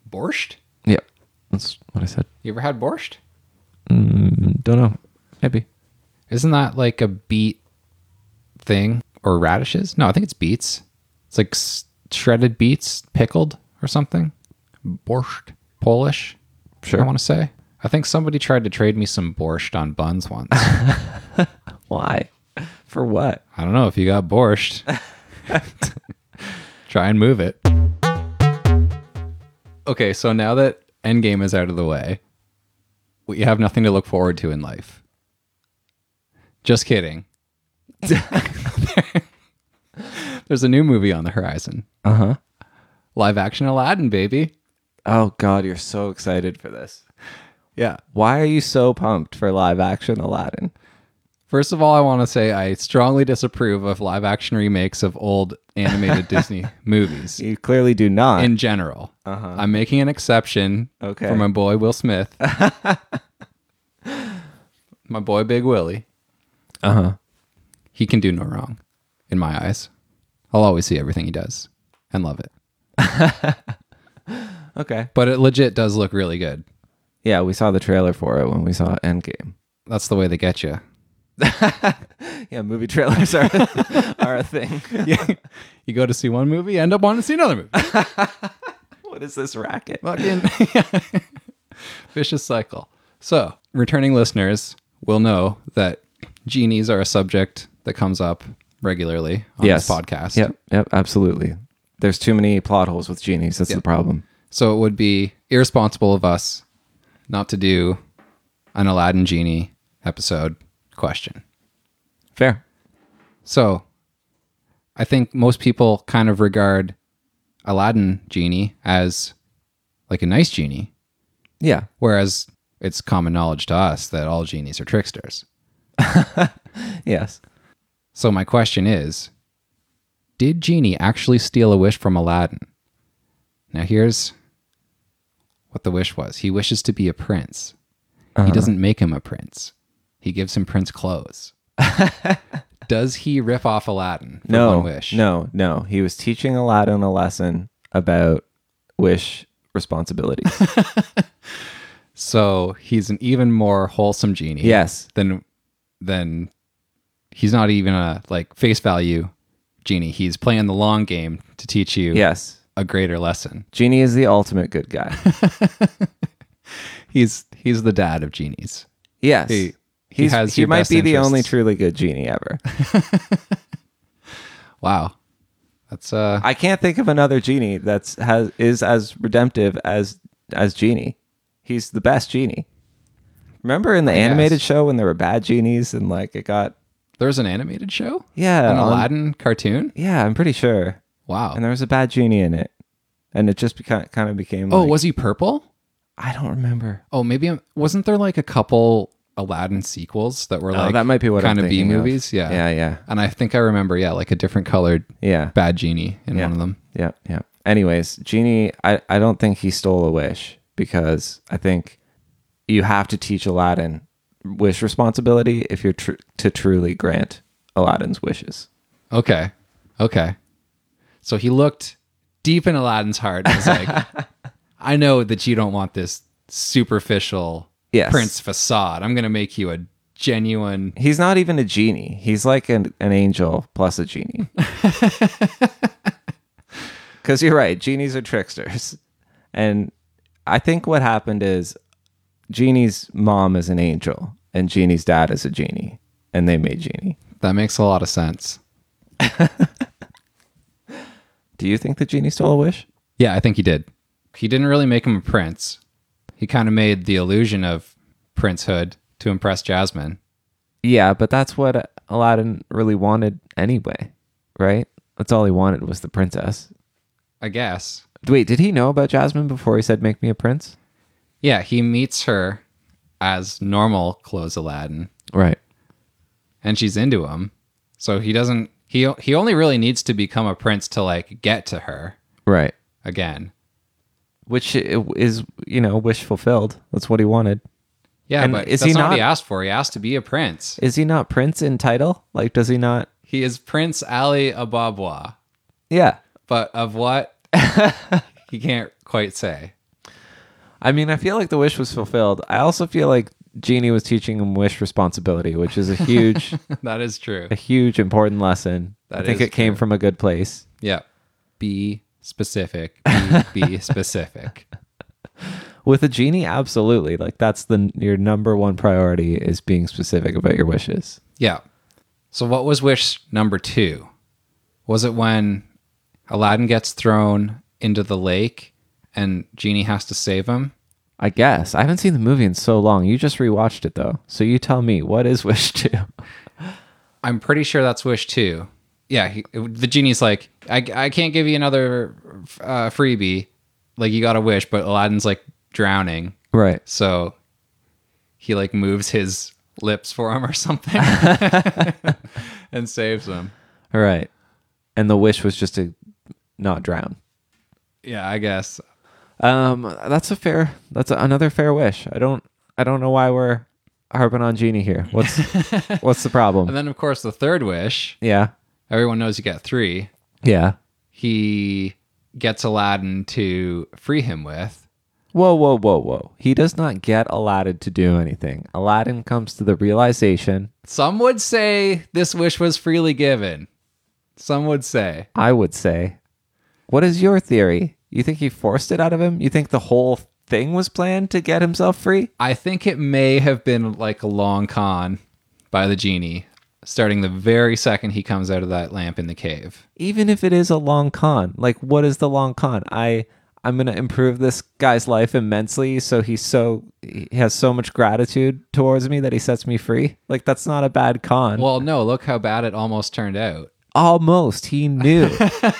Borscht? Yeah, that's what I said. You ever had borscht? Don't know. Maybe. Isn't that like a beet thing? Or radishes? No, I think it's beets. It's like shredded beets pickled or something. Borscht. Polish, Sure. I want to say. I think somebody tried to trade me some borscht on buns once. Why? For what? I don't know if you got borscht. Try and move it. Okay, so now that Endgame is out of the way, we have nothing to look forward to in life. Just kidding. There's a new movie on the horizon. Uh-huh. Live action Aladdin, baby. Oh, God, you're so excited for this. Yeah. Why are you so pumped for live action Aladdin? First of all, I want to say I strongly disapprove of live action remakes of old animated Disney movies You clearly do not. in general. I'm making an exception Okay. for my boy Will Smith. My boy Big Willie. Uh-huh. He can do no wrong in my eyes. I'll always see everything he does and love it. Okay. But it legit does look really good. Yeah, we saw the trailer for it when we saw Endgame. That's the way they get you. Yeah, movie trailers are a thing. You go to see one movie, end up wanting to see another movie. What is this racket? Fucking vicious cycle. So, returning listeners will know that genies are a subject that comes up regularly on this podcast. Yep, absolutely. There's too many plot holes with genies. That's the problem. So it would be irresponsible of us not to do an Aladdin genie episode question. Fair. So I think most people kind of regard Aladdin genie as like a nice genie, Yeah. whereas it's common knowledge to us that all genies are tricksters. Yes. So my question is, did Genie actually steal a wish from Aladdin? Now here's what the wish was. He wishes to be a prince. He doesn't make him a prince. He gives him prince clothes. Does he rip off Aladdin for one wish? No. He was teaching Aladdin a lesson about wish responsibilities. So he's an even more wholesome genie. Yes. Than he's not even a like face value genie. He's playing the long game to teach you Yes. a greater lesson. Genie is the ultimate good guy. He's the dad of genies. Yes. He has he your might best be the only interests. truly good genie ever. Wow. That's I can't think of another genie is as redemptive as Genie. He's the best genie. Remember in the animated show when there were bad genies and like it got there's an animated show? yeah An on- Aladdin cartoon? Yeah, I'm pretty sure. Wow. And there was a bad genie in it, and it just kind of became. Oh, like, was he purple? I don't remember. Oh, maybe wasn't there like a couple Aladdin sequels that were like that might be what kind I'm of B thinking of. movies? Yeah. Yeah. And I think I remember, like a different colored Yeah. bad genie in Yeah. one of them. Yeah. Anyways, Genie, I don't think he stole a wish because I think you have to teach Aladdin wish responsibility if you're to truly grant Aladdin's wishes. Okay. So he looked deep in Aladdin's heart and was like, I know that you don't want this superficial Yes. prince facade. I'm going to make you a genuine. He's not even a genie. He's like an angel plus a genie. Because you're right, genies are tricksters. And I think what happened is Genie's mom is an angel and Genie's dad is a genie. And they made Genie. That makes a lot of sense. Do you think the genie stole a wish? Yeah, I think he did. He didn't really make him a prince. He kind of made the illusion of princehood to impress Jasmine. Yeah, but that's what Aladdin really wanted anyway, right? That's all he wanted was the princess. I guess. Wait, did he know about Jasmine before he said, make me a prince? Yeah, he meets her as normal clothes Aladdin, Right. and she's into him. So he doesn't. He only really needs to become a prince to like get to her Right. again. Which is, wish fulfilled. That's what he wanted. Yeah, And but is that's he not what not- he asked for. He asked to be a prince. Is he not prince in title? Like, does he not? He is Prince Ali Ababwa, Yeah. but of what he can't quite say. I mean, I feel like the wish was fulfilled. I also feel like Genie was teaching him wish responsibility, which is a huge, That is true. a huge important lesson. I That think is it came true. from a good place. Yeah. Be specific. Be specific. With a genie, absolutely. Like that's your number one priority is being specific about your wishes. Yeah. So what was wish number 2? Was it when Aladdin gets thrown into the lake and Genie has to save him? I guess. I haven't seen the movie in so long. You just rewatched it though. So you tell me, what is wish 2? I'm pretty sure that's wish 2. Yeah, the genie's like, I can't give you another freebie. Like, you got a wish, but Aladdin's like drowning. Right. So he like moves his lips for him or something and saves him. All right. And the wish was just to not drown. Yeah, I guess. That's another fair wish. I don't know why we're harping on Genie here. What's the problem? And then, of course, the third wish, Yeah. everyone knows you get 3. Yeah. He gets Aladdin to free him with. Whoa. He does not get Aladdin to do anything. Aladdin comes to the realization, Some would say this wish was freely given. Some would say. I would say. What is your theory? You think he forced it out of him? You think the whole thing was planned to get himself free? I think it may have been like a long con by the genie, starting the very second he comes out of that lamp in the cave. Even if it is a long con, like what is the long con? I'm going to improve this guy's life immensely so he has so much gratitude towards me that he sets me free. Like that's not a bad con. Well, no, look how bad it almost turned out. Almost. He knew.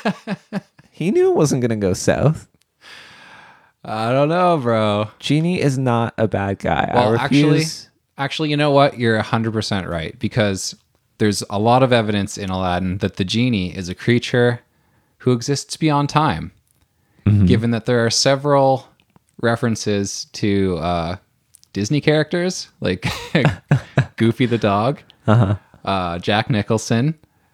He knew it wasn't going to go south. I don't know, bro. Genie is not a bad guy. Well, I refuse. actually, you know what? You're 100% right, because there's a lot of evidence in Aladdin that the genie is a creature who exists beyond time. Given that there are several references to Disney characters like Goofy the dog, Jack Nicholson,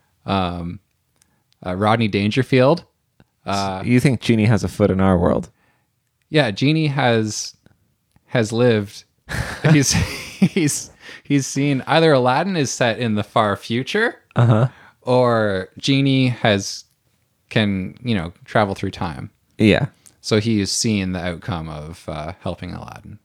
Rodney Dangerfield. You think Genie has a foot in our world? Yeah, Genie has lived. He's seen either Aladdin is set in the far future, or Genie can travel through time. Yeah. So he is seeing the outcome of helping Aladdin.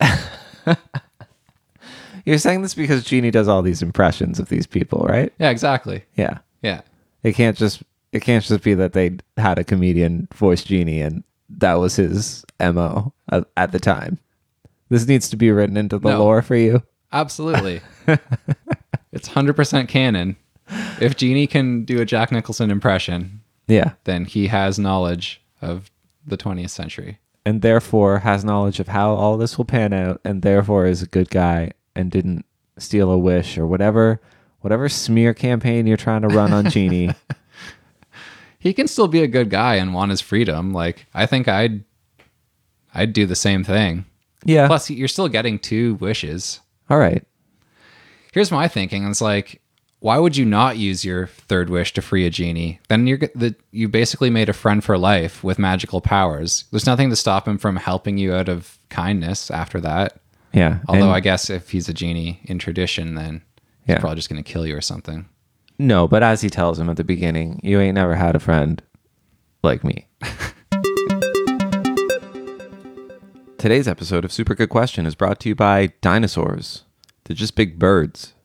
You're saying this because Genie does all these impressions of these people, right? Yeah, exactly. Yeah. Yeah. It can't just be that they had a comedian voice Genie and that was his MO at the time. This needs to be written into the lore for you. Absolutely. It's 100% canon. If Genie can do a Jack Nicholson impression, Yeah. then he has knowledge of the 20th century. And therefore has knowledge of how all this will pan out and therefore is a good guy and didn't steal a wish or whatever smear campaign you're trying to run on Genie. He can still be a good guy and want his freedom. Like, I think I'd do the same thing. Yeah. Plus, you're still getting 2 wishes. All right. Here's my thinking. It's like, why would you not use your third wish to free a genie? Then you basically made a friend for life with magical powers. There's nothing to stop him from helping you out of kindness after that. Yeah. Although and- I guess if he's a genie in tradition, then he's probably just going to kill you or something. No, but as he tells him at the beginning, you ain't never had a friend like me. Today's episode of Super Good Question is brought to you by dinosaurs. They're just big birds.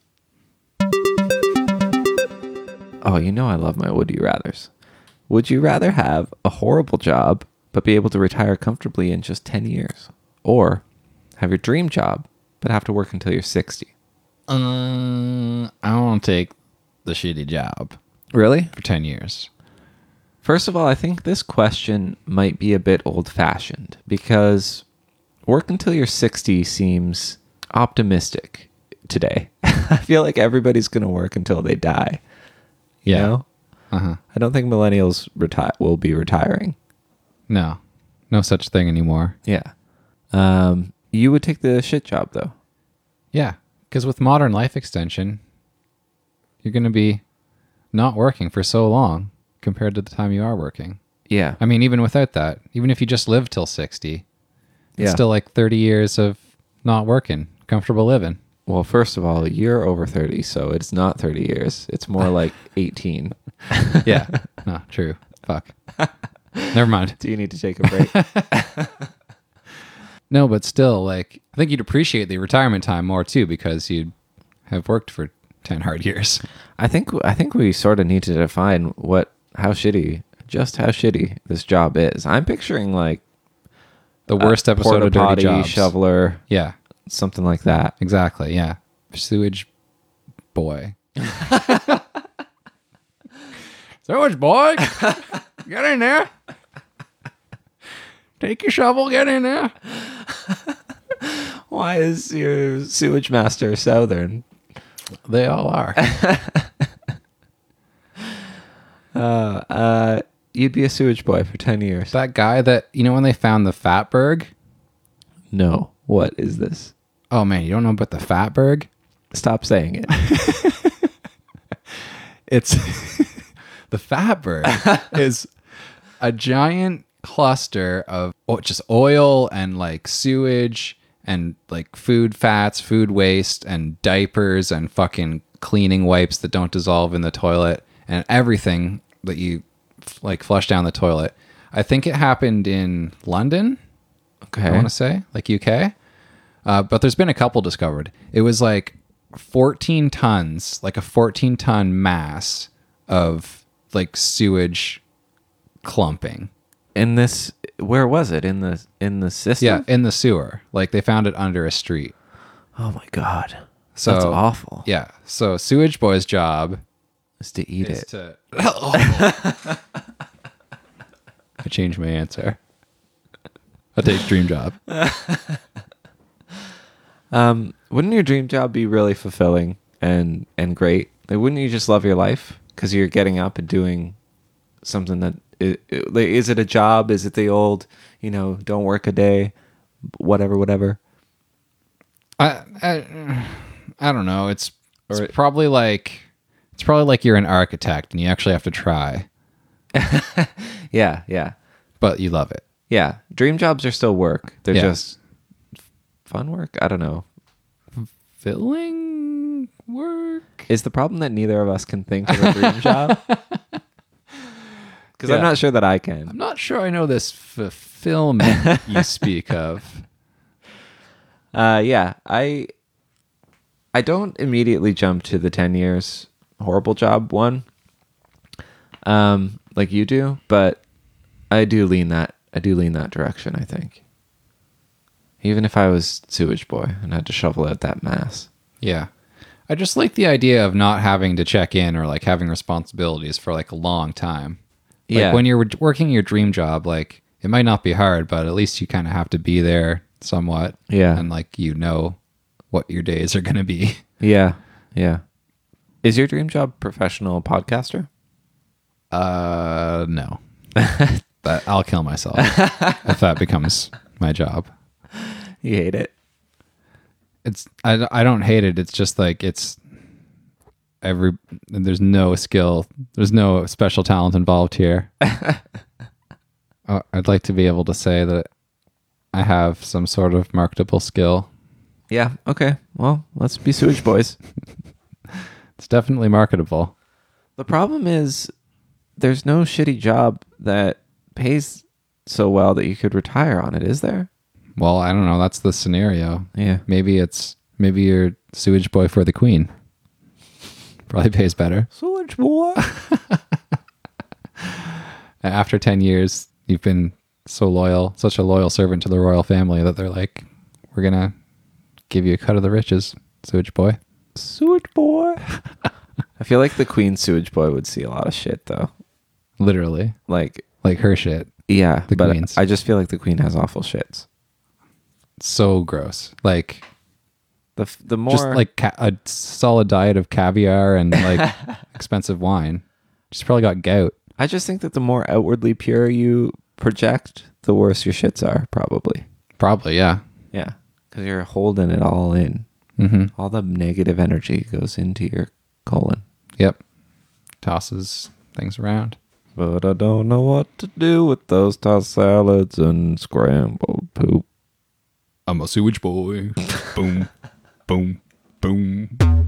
Oh, you know I love my would you rathers. Would you rather have a horrible job but be able to retire comfortably in just 10 years? Or have your dream job but have to work until you're 60? I want to take the shitty job Really? for 10 years. First of all, I think this question might be a bit old-fashioned because work until you're 60 seems optimistic today. I feel like everybody's going to work until they die. You know? Uh-huh. I don't think millennials will be retiring. No such thing anymore. Yeah. You would take the shit job, though. Yeah, because with modern life extension, you're going to be not working for so long compared to the time you are working. Yeah. I mean, even without that, even if you just live till 60, It's Yeah. still like 30 years of not working, comfortable living. Well, first of all, you're over 30, so it's not 30 years. It's more like 18. Yeah. No, true. Fuck. Never mind. Do you need to take a break? No, but still, like, I think you'd appreciate the retirement time more too because you'd have worked for 10 hard years. I think we sort of need to define how shitty this job is. I'm picturing like The worst episode porta of Dirty potty, Jobs. shoveler, Yeah, something like that. exactly. Yeah. Sewage boy. Sewage boy. Get in there. Take your shovel, get in there. Why is your sewage master Southern? They all are. You'd be a sewage boy for 10 years. That guy that, when they found the Fatberg? No. What is this? Oh man, you don't know about the Fatberg? Stop saying it. It's the Fatberg is a giant cluster of just oil and like sewage and like food fats, food waste and diapers and fucking cleaning wipes that don't dissolve in the toilet and everything that you like flush down the toilet. I think it happened in London. Okay. I want to say like UK. But there's been a couple discovered. It was like 14 tons, like a 14-ton mass of like sewage clumping. Where was it? In the system? Yeah, in the sewer. Like they found it under a street. Oh my God. So That's awful. Yeah. So Sewage Boy's job Is to eat is it. to. I changed my answer. I'll take dream job. Wouldn't your dream job be really fulfilling and great? Like, wouldn't you just love your life because you're getting up and doing something that is it a job? Is it the old, don't work a day, whatever? I don't know. It's probably like you're an architect and you actually have to try, Yeah. but you love it. Yeah. Dream jobs are still work. They're Yeah. just fun work. I don't know. Filling work. Is the problem that neither of us can think of a dream job? Because Yeah. I'm not sure that I can. I'm not sure I know this fulfillment you speak of. Yeah, I don't immediately jump to the 10 years horrible job one, like you do, but I do lean that direction, I think. Even if I was sewage boy and had to shovel out that mass. Yeah. I just like the idea of not having to check in or like having responsibilities for like a long time. Like Yeah. when you're working your dream job, like it might not be hard, but at least you kind of have to be there somewhat. Yeah. And like, what your days are going to be. Yeah. Is your dream job professional podcaster? No. But I'll kill myself if that becomes my job. You hate it? I don't hate it. It's just like there's no skill. There's no special talent involved here. I'd like to be able to say that I have some sort of marketable skill. Yeah. Okay. Well, let's be sewage boys. It's definitely marketable. The problem is there's no shitty job that pays so well that you could retire on it, is there? Well, I don't know. That's the scenario. Yeah. Maybe you're sewage boy for the queen. Probably pays better. Sewage boy. After 10 years, you've been so loyal, such a loyal servant to the royal family that they're like, we're going to give you a cut of the riches, sewage boy. Sewage boy. I feel like the queen sewage boy would see a lot of shit, though. Literally. Like her shit. Yeah, The but queens. I just feel like the queen has awful shits. So gross. Like, The more just like a solid diet of caviar and like expensive wine. She's probably got gout. I just think that the more outwardly pure you project, the worse your shits are, probably. Probably, yeah. Yeah, because you're holding it all in. Mm-hmm. All the negative energy goes into your colon. Yep. Tosses things around. But I don't know what to do with those tossed salads and scrambled poop. I'm a sewage boy. Boom, boom, boom.